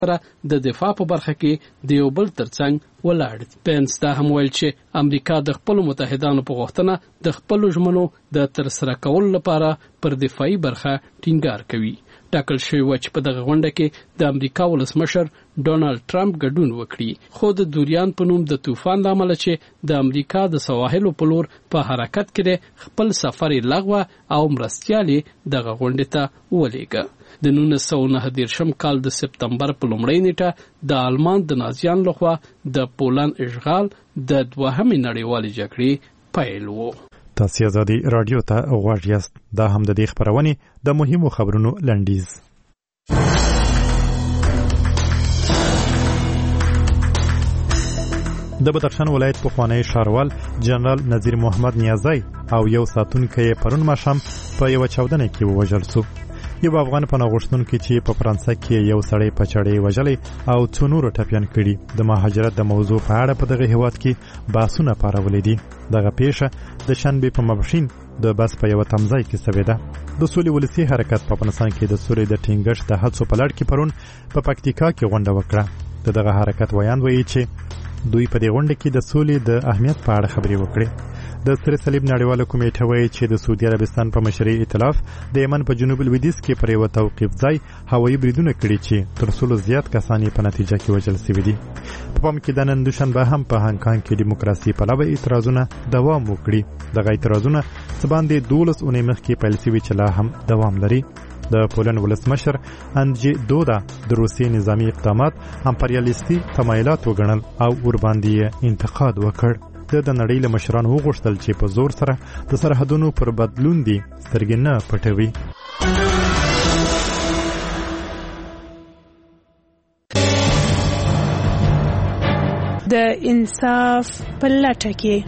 سره د دفاع په برخه کې د یو بل ترڅنګ ولاړ دي. پینس دا هم ویل چې امریکا د خپل متحدانو په غوښتنه د خپل ژمنو د ترسره کولو لپاره پر دفاعي برخه ټینګار کوي. ټاکل شوی و چې په دغه غونډه کې د امریکا ولسمشر ډونالد ټرمپ ګډون وکړي، خو د دوریان په نوم د طوفان له امله چې د امریکا د سواحلو په لور په حرکت کې خپل سفر لغوه او مرستیال دغه غونډې ته ولېږه. د 1919 کال د سپتمبر په لومړۍ نیټه د آلمان د نازیانو لخوا د پولند اشغال د دوهمې نړیوالې جګړې پیل و. تاسو آزادي رادیو ته غوږ یاست. دا هم د دې خبرونې د مهمو خبرونو لنډیز. د بدخشان ولایت پخوانی ښاروال جنرال نذیر محمد نیازی او یو ساتونکی پرون ماښام په یو چاودنه کې ووژل شو. یو افغان پناه غوښتونکی چې په فرانسه کې یو سړی په چړې وژلی او څو نورو ټپیان کړي. د مهاجرت د موضوع په اړه په دغه هیواد کې بحثونه پارولې دي. دغه پیښه د شنبې په ماسپښین د بس په یو تمځای کې شوې ده. د سولې ولسي حرکت په افغانستان کې د سولې د ټینګښت د هڅو په لړ کې پرون په پکتیکا کې غونډه وکړه. دغه حرکت ویاند وایي چې دوی په دې غونډه کې د سولې د اهمیت په اړه خبرې وکړې. د سره صلیب نړیواله کمیټه وایي چې د سعودي عربستان په مشرۍ ائتلاف د یمن په جنوب لویدیځ کې پر یو توقیف ځای هوایي بریدونه کړي چې تر څو زیات کسان په نتیجه کې وژل شوي دي. په پام کې د نن دوشنبه هم په هانګ کانګ کې دیموکراسي پلوه اعتراضونه دوام وکړي. دغه اعتراضونه څه باندې 12 اونۍ مخکې پیل شوي چې لا هم دوام لري. د پولند ولسمشر انجی دودا د روسیې نظامی اقدامات امپریالیستي تمایلات وګڼل او ورباندې انتقاد وکړ. د نړۍ له مشرانو وغوښتل چې په زور سره د سرحدونو پر بدلون دي سترګې نه پټوي. د انصاف په لټه کې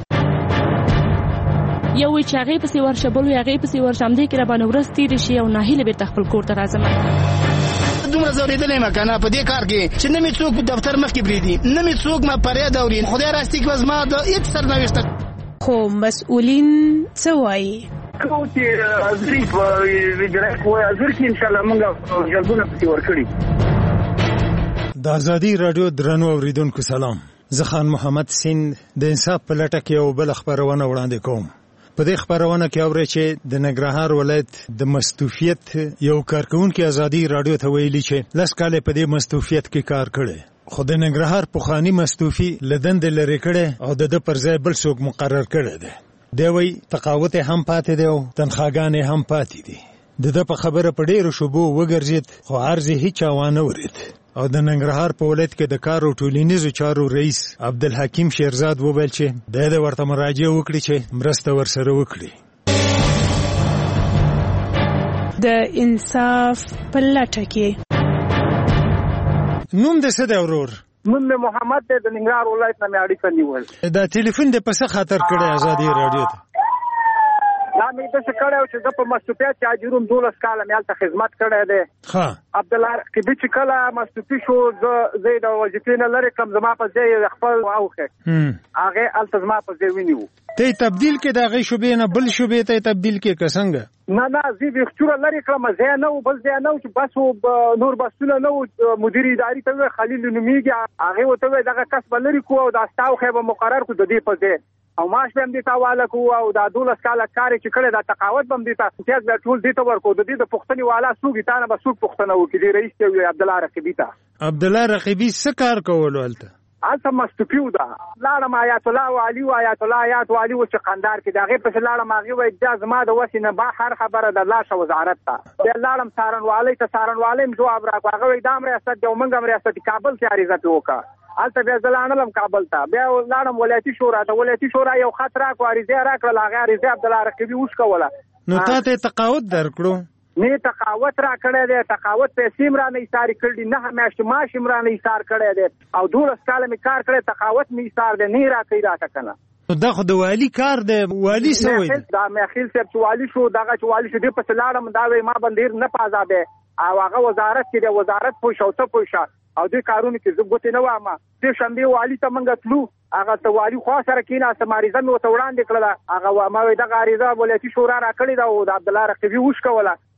یو چې هغه پسې ورشه بل هغه پسې ورشم دې کې را باندې ورس تیر شي او ناهیله به خپل کور ته راځم. دومره زوریدلې ما کنه په دې کار کې چې نه می څوک په دفتر مخ کې بریدي، نه می څوک ما پرې دوري. خدای راستي کې وزما د هیڅ سرنوشت خو مسؤلین څه وایي؟ کو چې ازري په ویډرای کوه ازر کې ان شاء الله موږ جلبونه پسې ورکړي. د آزادي رادیو درنو اوریدونکو سلام. زه خان محمد سیند د انصاف په لټه کې یو بل خبرونه وړاندې کوم. په دې خبرونه کې اورئ چې د ننګرهار ولایت د مستوفیت یو کارکونکي آزادي رادیو ته ویلي چې لس کاله په دې مستوفیت کې کار کړي، خو د ننګرهار پخوانی مستوفي لدند لري کړي او د پر ځای بل څوک مقرر کړي دي. دی وی تقاوت هم پاتې دی او تنخواګانې هم پاتې دي. د په خبره په ډیرو شوبو وګرځید خو عرض هیڅ وانه ورید. او د ننګرهار په ولایت کې د کار او ټولنیزو چارو رئیس عبدالحکیم شیرزاد وویل چې د ورته مراجعه وکړي چې مرسته ورسره وکړي. د انصاف په لټه کې نوم د څه دی ورور؟ نوم مې محمد دی، د ننګرهار ولایت نه مې اړیکه نیول. دا ټلیفون د پسه خاطر کړی آزادي رادیو ته؟ دا مې د څه کړو چې د په مستوفیت چې اجرون 12 کال مې الته خدمت کړی دی. ها عبدالله رقیبی چې کله مستوفي شو زه د وظیفې نه لرې کم زما په ځای خپل واوښه هغه الته زما په ځای ونیو. ته تبدیل کې د هغې شوبې نه بل شوبې ته تبدیل کې که څنګه؟ نه زه ویښتوره لرې کړم، ځای نه و بل ځای نه و چې بس نور بسونه نه و. مدیر اداري ته وویل خلیل نومیږي، هغې ورته وویل دغه کس به لرې کړو او دا ستا وښی به مقرر کړو د دې په ځای او معاش به هم دې ته حواله کړو او دا 12 کاله کار چې کړی دا تقاوت به هم دې ته امتیاز به ټول دې ته ورکړو. د دې د پوښتنې والا څوک وي، تا نه به څوک پوښتنه وکړي. دې رئیس ته وویل عبدالله رقیبي ته. عبدالله رقیبي څه کار کولو هلته؟ هلته مستوفي و ده. لاړم آیات الله والي و آیات الله آیات والي و چې قندار کې د هغې پسې لاړم. هغې وایي دا زما د وسې نه هر خبره د لاشه وزارت ته. بیا لاړم څارنوالۍ ته، څارنوالۍ هم جواب راکړو. هغه وایي دا هم ریاست دی او موږ هم ریاست کابل کې عریضه پرې وکړه. هلته بیا زه لاړم کابل ته، بیا لاړم ولایتي شورا ته. ولایتي شورا یو خط راکړو، عریضه راکړل. هغې عریضه عبدالله رقیبي وشکوله. نو تا ته تقاوت درکړو؟ نه تقاوت را کړی دی، تقاوت پیسې م رانه ایسارې کړي دي، 9 میاشتې معاش م رانه ایسار کړی دی او 12 کاله مې کار کړی، تقاوت مې ایسار دی، نه را کوي راته کنه. دا خو د والي کار دی. والي څه وایي؟ دا میخیل صاحب چې والي شو، دغه چې والي شو دې پسې لاړم. دا وایي ما باندې نه پازابې او هغه وزارت کې دی، وزارت پوه شه او ته پوه شه او دې کارونه کې زه ګوتې نه وامه. دې شنبې والي ته موږ تلو، هغه ته والي خوا سره کېناستم، عریضه مې ورته وړاندې کړله. هغه ما وایي دغه عریضه ولایتي شورا را کړې ده او د عبدالله رقیبي وشکوله.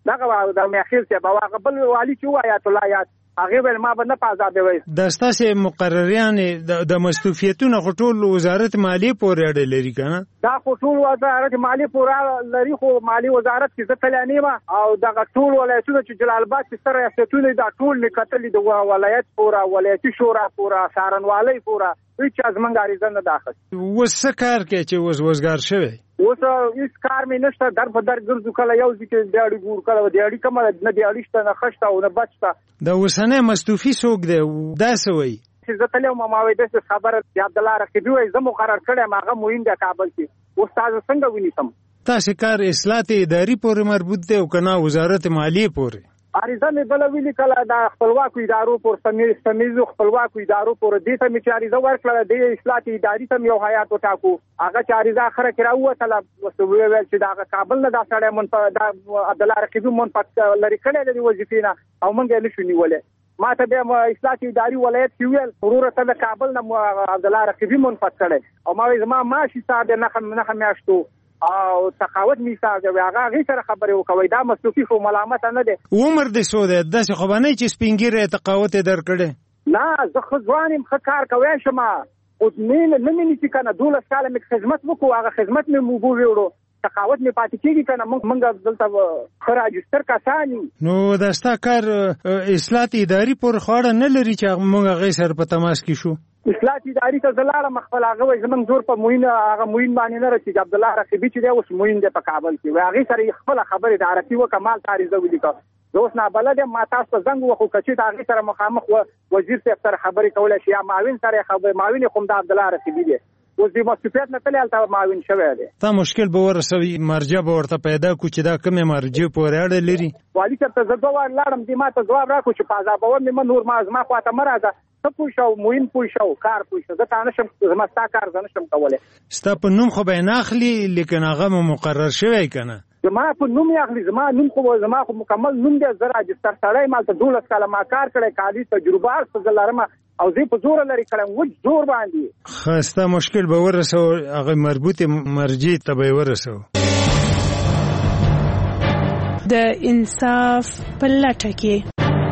دغه د میاخیل څخه باغ بل والی چې آیات الله آیات هغه ول ما باندې پازاب وي د ستاسو مقرریان د مستوفیتونو غټول وزارت مالیه پورې اړه لري کنه دا ټول وزارت مالیه پورې لري خو مالی وزارت کې ځکه نه او دغه ټول ولایتونه چې جلال آباد کې سره ریاستونه دا ټول نکتل د ولایت پورې ولایتي شورا پورې سارنوالۍ پورې هیڅ ازمنګ اړیزه نه داخل وسکار کې چې وزګار شوی اوس هیڅ کار مې نشته در په در ګرځو کله یو ځکه دیاړي ګور کله دیاړي کومه نه دیاړي شته نه خشته او نه بچته د وسنه مستوفي څوک دی دا سوي چې زه تل ما ماوي د خبره عبد الله رقیبي وای زه مقرر کړم هغه موین د کابل کې استاد څنګه ونیسم تاسو کار اصلاحات اداري پورې مربوط دی او کنه وزارت مالیه پورې عریضه مې بل ویلي کله د خپلواکو ادارو پر سمیزو خپلواکو ادارو پر دې ته مې عریضه ورکړه د اصلاحات اداري ته یو حیات وټاکو هغه چې عریضه اخره کې راوته وسوي ویل چې دا کابل نه دا سړی مون په عبد الله رقیبي مون په لری کړه د وظیفې نه او مونږ نشو نیولې ما ته به اصلاحات اداري ولایت کې ویل ضرورت د کابل نه عبد الله رقیبي مون پات کړه او ما زما ماشي صاحب نه میاشتو او تقاوت میثاق دی هغه سره خبرې وکوي دا مستوفي خو ملامت نه دی عمر دې سو دی د څه خو باندې چې سپینګیره تقاوت درکړي نه زه خو ځوانم کار کوي شمه او نه چې کنه 12 کال مې خدمت وکړو هغه خدمت مې موږ ویوړو تقاوت مې پاتې کیږي کنه موږ دلته خراجستر کسانی نو داستا کار اصلاحات اداري پر خاړه نه لري چې موږ غي سر په تماس کې شو اصلاحات اداري ته زلاله مخفل هغه زمنګ زور په موین هغه موین باندې نه رسېږي عبد الله رقیبي چې دی اوس موین دی په کابل کې هغه سره خپل خبره د عربي و کمال تاریخ ولیکه دوس نه بلد ما تاسو ته زنګ وخو کچې ته هغه سره مخامخ وزیر صاحب سره خبرې کولای شي یا معاون سره خبرې معاون کوم د عبد الله رقیبي دی اوس د مسؤلیت نه تل الته معاون شوی دی تا مشکل به ورسوي مرجع به ورته پیدا کو چې دا کومه مرجع پورې اړه لري والی صاحب ته زه دوه لاړم دې ما ته جواب راکو چې پازابور مې نور ما ازما خواته مرزه پوښاو موین پوښاو کار پوښاو زه تا نشم زمستا کار زه نشم کولای ستا په نوم خو به نه اخلي لیکن هغه مقرر شوی کنه زما په نوم یې اخلي زما نوم خو مکمل نوم دی زه راجستر سړی مال ته 12 کاله ما کار کړی کالي تجربه څه لرم او زه په زور لري کړم و زور باندې خسته مشکل به ورسو هغه مربوط مرجع ته به ورسو د انصاف په لټه کې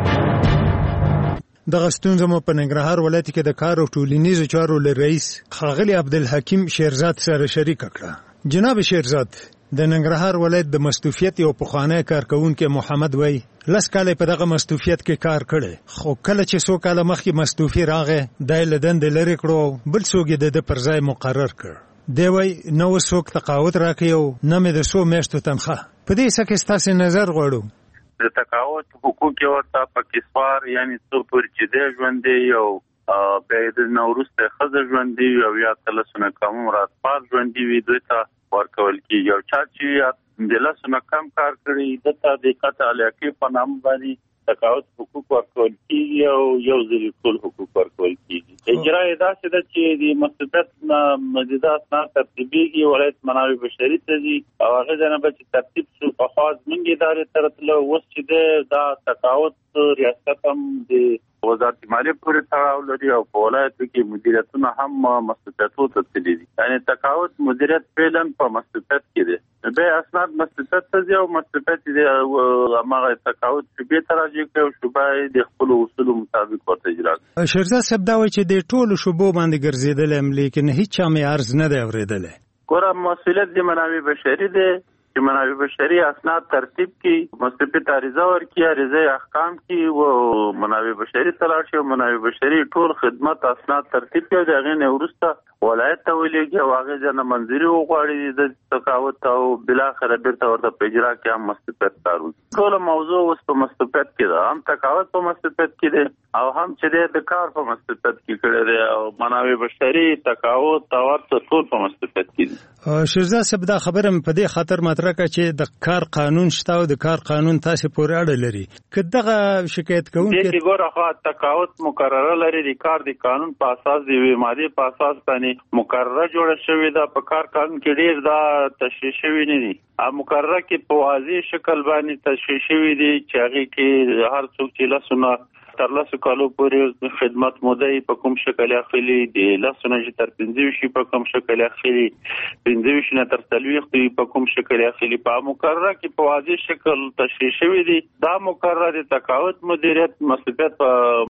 دغه ستونزه مو په ننګرهار ولایت کې د کار او ټولنیزو چارو رئیس ښاغلی عبدالحکیم شیرزاد سره شریک کړه. جناب شیرزاد د ننګرهار ولایت د مستوفیت یو پخوانی کارکونکو محمد وای لس کاله په دغه مستوفیت کې کار کړي خو کله چې څو کاله مخکې مستوفي راغې دای لدند لری کړو بل څوک د پر ځای مقرر کړ دی وای نو څوک تقاعد راکيو نه مې د 100 میاشتو تنخواه په دې څه کې ستاسو نظر غواړو د تقاعد حقوق ورته پاکستان یعنی څو پر چې د ژوندې یو به د نورسته خزه ژوندې او یا تلسونه کوم راتپال ژوندې وي دوی ته ورکول کی یو چا چې د لاسونه کم کار کړی دته د کته علاقه په نام باندې تقاعد حقوق ورکول کی یو ځل ټول حقوق ورکول کیږي اجرا اداسه د چې د مستبد مجازات نه ترتیبي ولایت منابع بشري ته او هغه جنبه چې ترتیب شو په خاص منګي ادارې ترتله وس چې دا تقاعد ریاست هم د وزارت مالیه پورې تړاو لري او په ولایت کې مدیریتونه هم مستبدو ته تللي دي یعنی تقاعد مدیریت فعلا په مستبد کې دي به اسناد مستبد ته او مستبد دي هغه تقاعد چې به تراجع کوي او شوبای د خپل اصول مطابق ورته اجرا کوي شیرزاد صاحب دا وایي چې د ټولو شوبو باندې ګرځیدل هم لیکن هیڅ چا مې عرض نه دی اوریدل ګوره مسؤلیت د منابع بشري دی چې منابع بشري اسناد ترتیب کی مستفید عریضه ورکی عریضه احکام کی و منابع بشري تلاش او منابع بشري ټول خدمت اسناد ترتیب کی دغه نه ورسته ولایت ته ولېږي واغې جن منځري وغواړي د تقاوت او بل اخر بیرته ورته پېجرا کې هم مستفید کارو ټول موضوع اوس په مستفید کې ده هم تقاوت په مستفید کې ده او هم چې د کار په مستفید کې کړي ده او منابع بشري تقاوت او ټول په مستفید کې ده شیرزاد صاحب دا خبره په دې خاطر مطرح کړه چې د کار قانون شته او د کار قانون تاسو پورې اړه لري کداغه شکایت کوونکی د ګوره تقاوت مقرره لري د کار د قانون په اساس دی ماده په اساس باندې مقرره جوړه شوې ده په کار قانون کې ډیر دا تشریح شوی نه دي مقرره کې په واضح شکل باندې تشریح شوی دي چې هغه کې هر څوک چې لاسونه تر 10 کالو پورې خدمت موده په کوم شکل اخلي د لاسونه تر 25 په کوم شکل اخلي 25 نه تر 30 په کوم شکل اخلي په مقرره کې په واضح شکل تشریح شوی دی دا مقرره د تقاعد مدیریت مسؤلیت